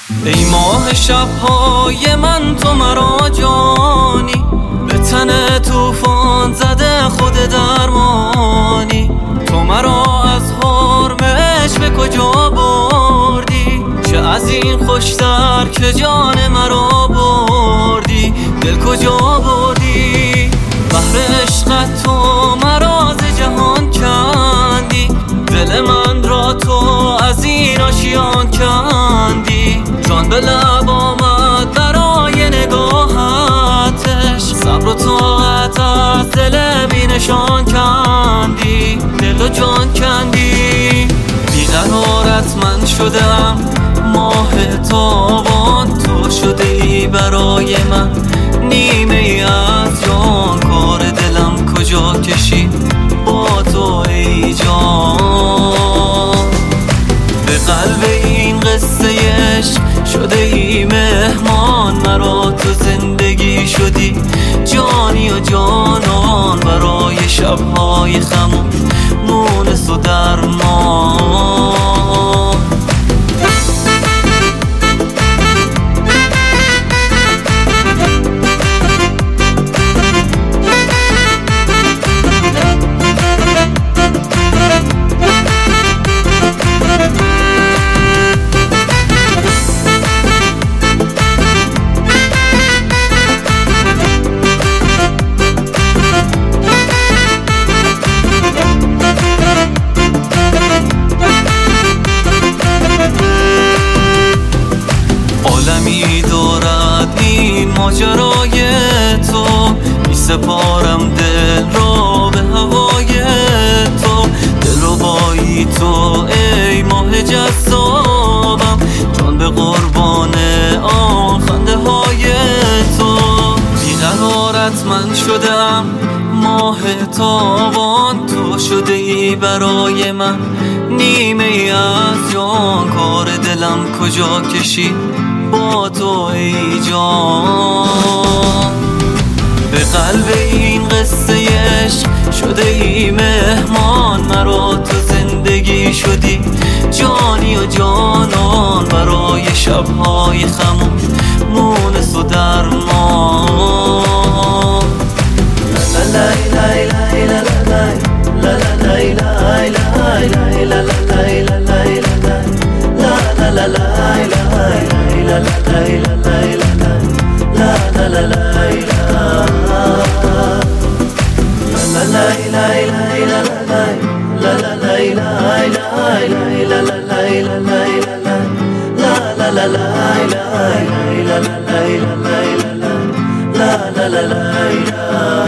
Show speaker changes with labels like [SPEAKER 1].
[SPEAKER 1] ای ماه شب‌های من تو مرا جانی، به تن طوفان زده خود درمانی. تو مرا از حرمش به کجا بردی؟ چه از این خوشتر که جان مرا بردی؟ دل کجا بردی؟ بحر عشقت تو مرا ز جهان کندی، دل من را تو از این آشیان کندی. جان به لب آمد برای نگاهتش، صبر و طاقت از دل بی نشان کندی، دل و جان کندی. بیقرارت من شدم ماه تابان، تو شده ای برای من نیمه ای از جان. کار دلم کجا کشید با تو ای جان؟ به قلب این قصه عشق شده ای مهمان، مرا تو زندگی شدی جانی و جانان. برای شب‌های خموش مونس و درمان. عالمی دارد این ماجرای تو، می سپارم دل را به هوای تو. دلربایی تو ای ماه جذابم، جان به قربان آن خنده های تو. بیقرارت من شدم ماه تابان، تو شده ای برای من نیمه ای از جان. کار دلم کجا کشید با تو ای جان؟ به قلب این قصه عشق شده ای مهمان، مرا تو زندگی شدی جانی و جانان. برای شب‌های خموش مونس و درمان. لا لا لا لا لا لا لا لا لا لا la la la